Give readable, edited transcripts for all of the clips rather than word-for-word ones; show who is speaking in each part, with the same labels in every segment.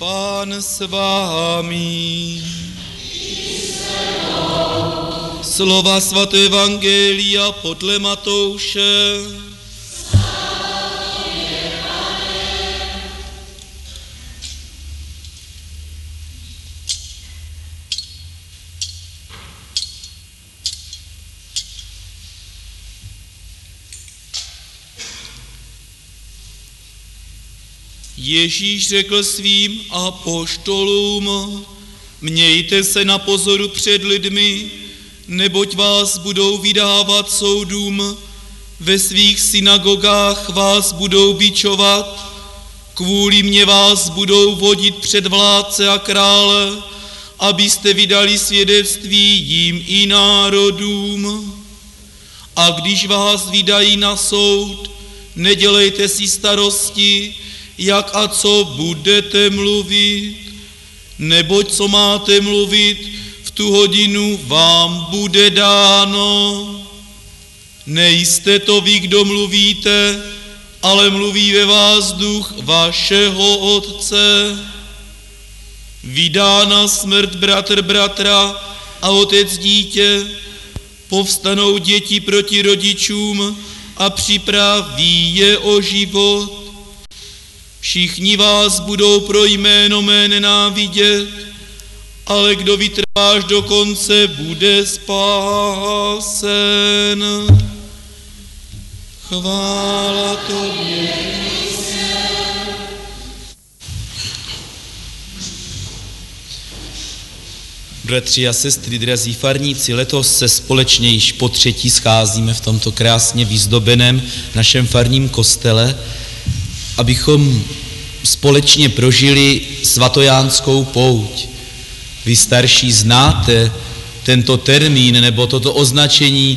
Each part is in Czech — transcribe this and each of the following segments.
Speaker 1: Pán s vámi. Slova svatého evangelia podle Matouše. Ježíš řekl svým apoštolům: mějte se na pozoru před lidmi, neboť vás budou vydávat soudům, ve svých synagogách vás budou bičovat, kvůli mně vás budou vodit před vládce a krále, abyste vydali svědectví jim i národům. A když vás vydají na soud, nedělejte si starosti, jak a co budete mluvit, neboť co máte mluvit, v tu hodinu vám bude dáno. Nejste to vy, kdo mluvíte, ale mluví ve vás duch vašeho Otce. Vydá na smrt bratr bratra a otec dítě, povstanou děti proti rodičům a připraví je o život. Všichni vás budou pro jméno mé nenávidět, ale kdo vytrvá až do konce, bude spásen. Chvála tobě. Bratři a sestry, drazí farníci, letos se společně již po třetí scházíme v tomto krásně vyzdobeném našem farním kostele, abychom společně prožili svatojánskou pouť. Vy starší znáte tento termín nebo toto označení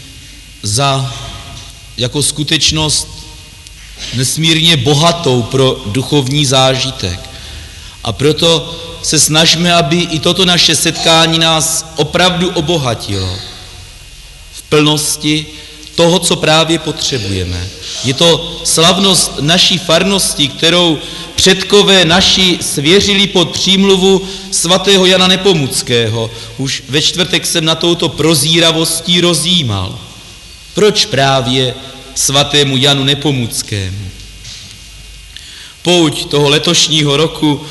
Speaker 1: jako skutečnost nesmírně bohatou pro duchovní zážitek. A proto se snažíme, aby i toto naše setkání nás opravdu obohatilo v plnosti toho, co právě potřebujeme. Je to slavnost naší farnosti, kterou předkové naši svěřili pod přímluvu svatého Jana Nepomuckého. Už ve čtvrtek jsem na touto prozíravostí rozjímal. Proč právě svatému Janu Nepomuckému? Pouť toho letošního roku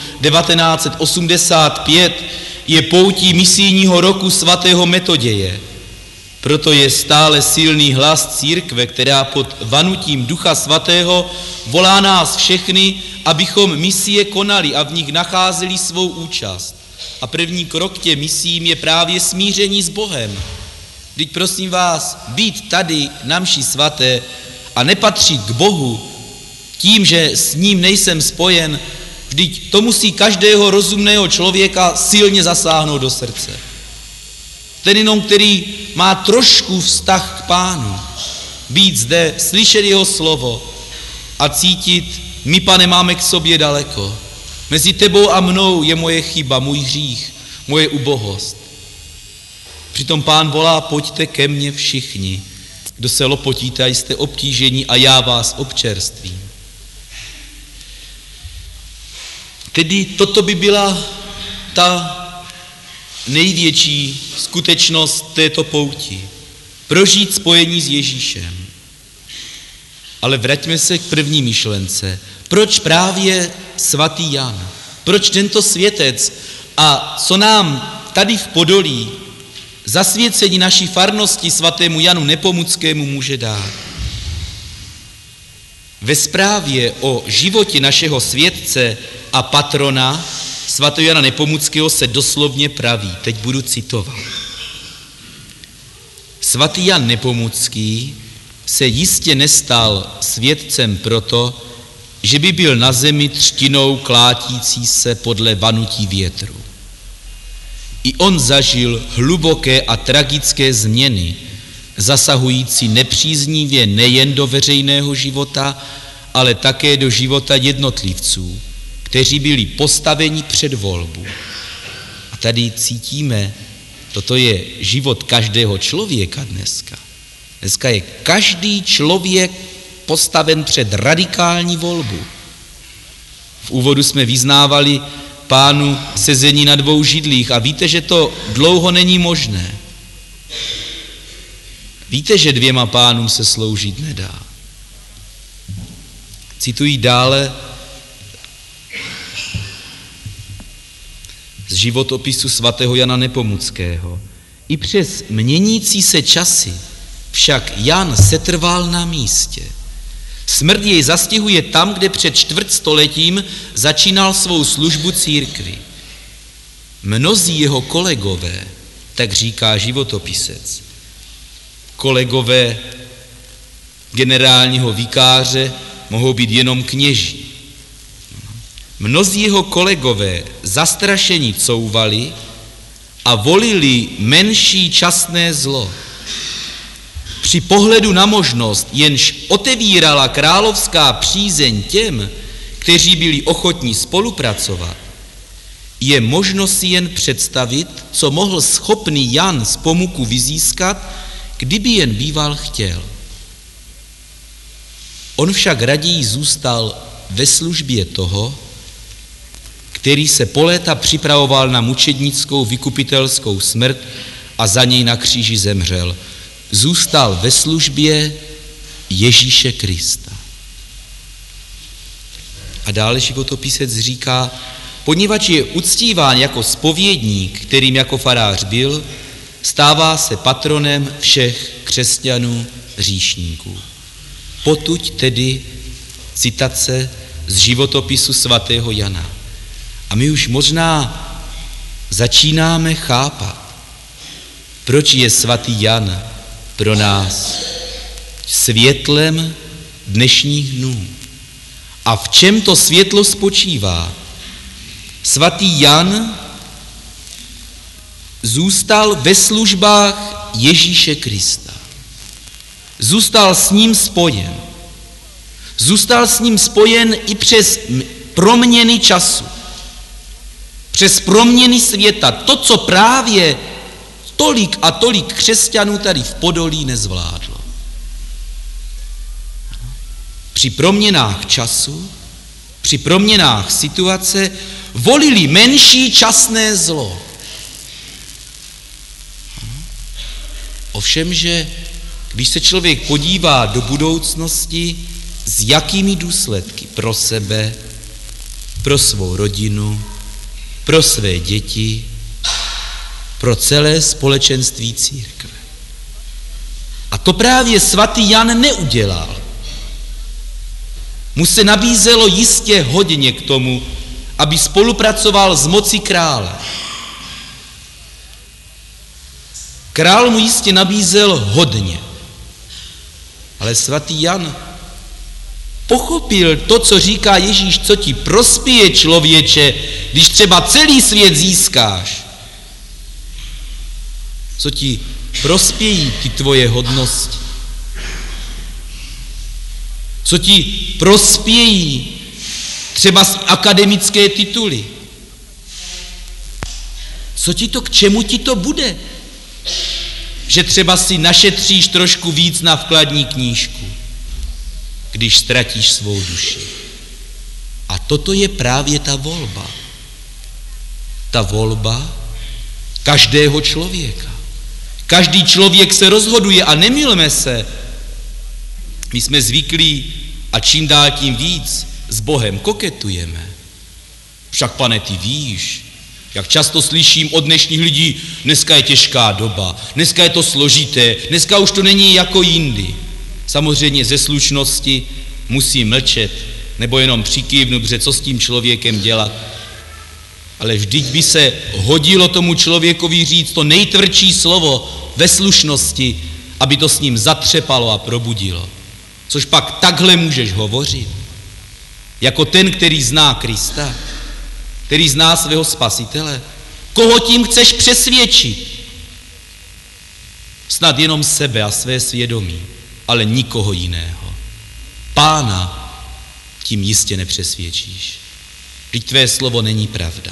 Speaker 1: 1985 je poutí misijního roku svatého Metoděje. Proto je stále silný hlas církve, která pod vanutím Ducha Svatého volá nás všechny, abychom misie konali a v nich nacházeli svou účast. A první krok k těm misím je právě smíření s Bohem. Vždyť prosím vás, být tady na mši svaté a nepatřit k Bohu tím, že s ním nejsem spojen, vždyť to musí každého rozumného člověka silně zasáhnout do srdce. Ten jenom, který má trošku vztah k Pánu, být zde, slyšet jeho slovo a cítit, my, Pane, máme k sobě daleko. Mezi tebou a mnou je moje chyba, můj hřích, moje ubohost. Přitom Pán volá, pojďte ke mně všichni, kdo se lopotíte a jste obtížení a já vás občerstvím. Tedy toto by byla ta největší skutečnost této pouti. Prožít spojení s Ježíšem. Ale vraťme se k první myšlence. Proč právě svatý Jan? Proč tento světec? A co nám tady v Podolí zasvěcení naší farnosti svatému Janu Nepomuckému může dát? Ve zprávě o životě našeho světce a patrona svatého Jana Nepomuckého se doslovně praví, teď budu citovat. Svatý Jan Nepomucký se jistě nestal světcem proto, že by byl na zemi třtinou klátící se podle vanutí větru. I on zažil hluboké a tragické změny, zasahující nepříznivě nejen do veřejného života, ale také do života jednotlivců, kteří byli postaveni před volbu. A tady cítíme, toto je život každého člověka dneska. Dneska je každý člověk postaven před radikální volbu. V úvodu jsme vyznávali Pánu sezení na 2 židlích a víte, že to dlouho není možné. Víte, že 2 pánům se sloužit nedá. Cituji dále z životopisu svatého Jana Nepomuckého. I přes měnící se časy však Jan setrval na místě. Smrt jej zastihuje tam, kde před 4 stoletím začínal svou službu církvi. Mnozí jeho kolegové, tak říká životopisec, kolegové generálního vikáře mohou být jenom kněží. Mnozí jeho kolegové zastrašení couvali a volili menší časné zlo. Při pohledu na možnost, jenž otevírala královská přízeň těm, kteří byli ochotní spolupracovat, je možno si jen představit, co mohl schopný Jan z Pomuku vyzískat, kdyby jen býval chtěl. On však raději zůstal ve službě toho, který se po léta připravoval na mučednickou vykupitelskou smrt a za něj na kříži zemřel. Zůstal ve službě Ježíše Krista. A dále životopisec říká, poněvadž je uctíván jako zpovědník, kterým jako farář byl, stává se patronem všech křesťanů hříšníků. Potud tedy citace z životopisu svatého Jana. A my už možná začínáme chápat, proč je svatý Jan pro nás světlem dnešních dnů. A v čem to světlo spočívá? Svatý Jan zůstal ve službách Ježíše Krista. Zůstal s ním spojen. Zůstal s ním spojen i přes proměny času. Přes proměny světa. To, co právě tolik a tolik křesťanů tady v Podolí nezvládlo. Při proměnách času, při proměnách situace volili menší časné zlo. Ovšemže, když se člověk podívá do budoucnosti, s jakými důsledky pro sebe, pro svou rodinu, pro své děti, pro celé společenství církve. A to právě svatý Jan neudělal. Mu se nabízelo jistě hodně k tomu, aby spolupracoval s mocí krále. Král mu jistě nabízel hodně, ale svatý Jan pochopil to, co říká Ježíš, co ti prospěje, člověče, když třeba celý svět získáš. Co ti prospějí ty tvoje hodnosti. Co ti prospějí třeba akademické tituly. Co ti to, k čemu ti to bude? Že třeba si našetříš trošku víc na vkladní knížku, když ztratíš svou duši. A toto je právě ta volba. Ta volba každého člověka. Každý člověk se rozhoduje a nemylme se. My jsme zvyklí a čím dál tím víc s Bohem koketujeme. Však, pane, ty víš, jak často slyším od dnešních lidí, dneska je těžká doba, dneska je to složité, dneska už to není jako jindy. Samozřejmě ze slušnosti musím mlčet, nebo jenom přikývnu, protože co s tím člověkem dělat. Ale vždyť by se hodilo tomu člověkovi říct to nejtvrdší slovo ve slušnosti, aby to s ním zatřepalo a probudilo. Což pak takhle můžeš hovořit. Jako ten, který zná Krista, který zná svého Spasitele. Koho tím chceš přesvědčit? Snad jenom sebe a své svědomí, ale nikoho jiného. Pána tím jistě nepřesvědčíš. Vždyť tvé slovo není pravda.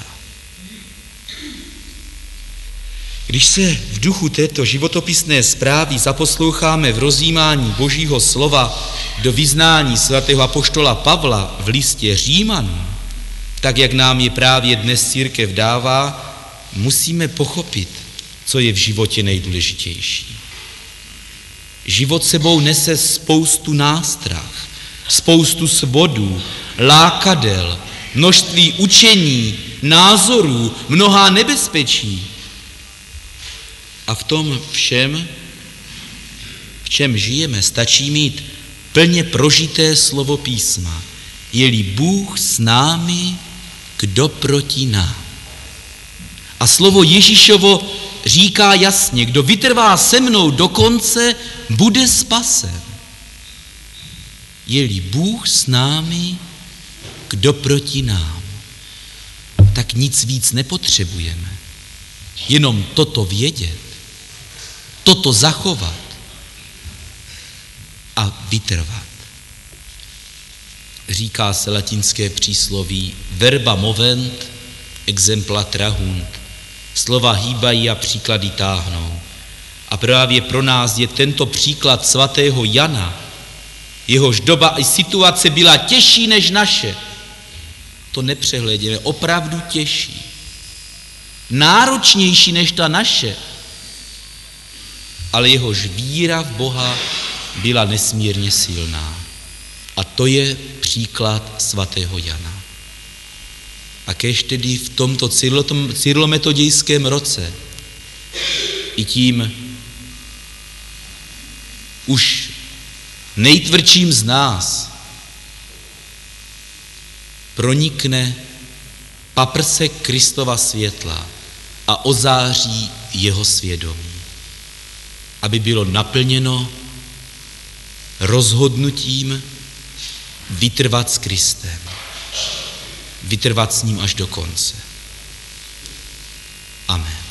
Speaker 1: Když se v duchu této životopisné zprávy zaposloucháme v rozjímání Božího slova do vyznání svatého apoštola Pavla v listě Římanům, tak jak nám je právě dnes církev dává, musíme pochopit, co je v životě nejdůležitější. Život sebou nese spoustu nástrah, spoustu svodů, lákadel, množství učení, názorů, mnohá nebezpečí. A v tom všem, v čem žijeme, stačí mít plně prožité slovo písma. Je-li Bůh s námi, kdo proti nám? A slovo Ježíšovo říká jasně, kdo vytrvá se mnou do konce, bude spasen. Je-li Bůh s námi, kdo proti nám? Tak nic víc nepotřebujeme. Jenom toto vědět, toto zachovat a vytrvat. Říká se latinské přísloví verba movent, exempla trahunt. Slova hýbají a příklady táhnou. A právě pro nás je tento příklad svatého Jana, jehož doba i situace byla těžší než naše. To nepřehlédněme, opravdu těžší. Náročnější než ta naše. Ale jehož víra v Boha byla nesmírně silná. A to je příklad svatého Jana. A kéž tedy v tomto cyrlometodějském roce i tím už nejtvrdším z nás pronikne paprsek Kristova světla a ozáří jeho svědomí, aby bylo naplněno rozhodnutím vytrvat s Kristem, vytrvat s ním až do konce. Amen.